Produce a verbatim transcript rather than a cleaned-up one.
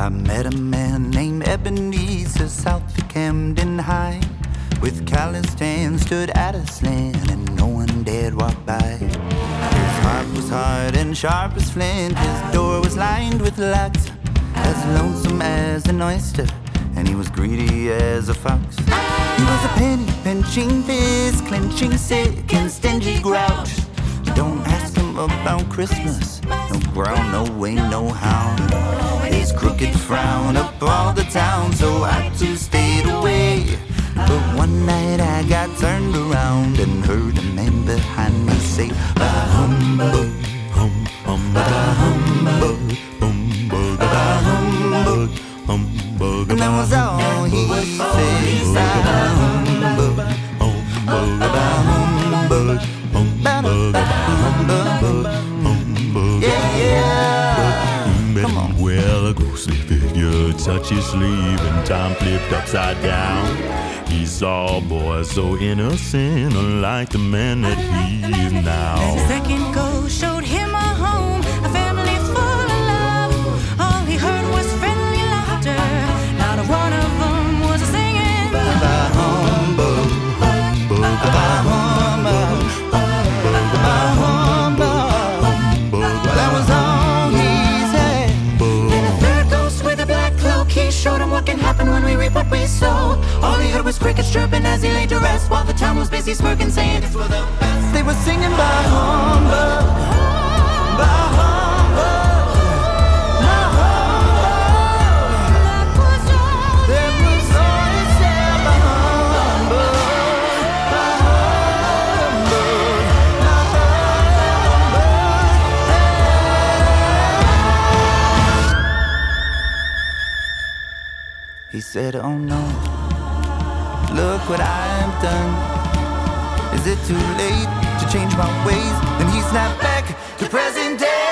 I met a man named Ebenezer south of Camden High. With calloused hands stood at a slant and no one dared walk by. His heart was hard and sharp as flint. His door was lined with locks, as lonesome as an oyster, and he was greedy as a fox. He was a penny pinching fist, clenching sick and stingy grouch. Don't ask him about Christmas, no ground, no way, no how. His crooked frown up all the town, so I too stayed away. But one night I got turned around and heard a man behind me say, "Bah humbug, hum hum, bah humbug, humbug, bah humbug, humbug." And that was all he said. Bah humbug, humbug, bah humbug, humbug, bah humbug. Yeah, yeah. Come on. Well, a ghostly figure touched his sleeve and time flipped upside down. He saw a boy so innocent, unlike the man that he is now. The second ghost showed him a home, a family full of love. All he heard was friendly laughter, not a one of them was singing. Bah humbug, humbug, bah humbug, humbug, bah humbug. That was all he said. Then a third ghost with a black cloak, he showed him what can happen when we reap what we sow. All he heard was crickets chirping as he laid to rest, while the town was busy smirking, saying it's for the best. They were singing bah humbug, bah humbug, bah humbug. That was all That was all he said. Bah humbug, bah humbug, bah humbug. He said, "Oh no, look what I've done. Is it too late to change my ways?" Then he snapped back to present day.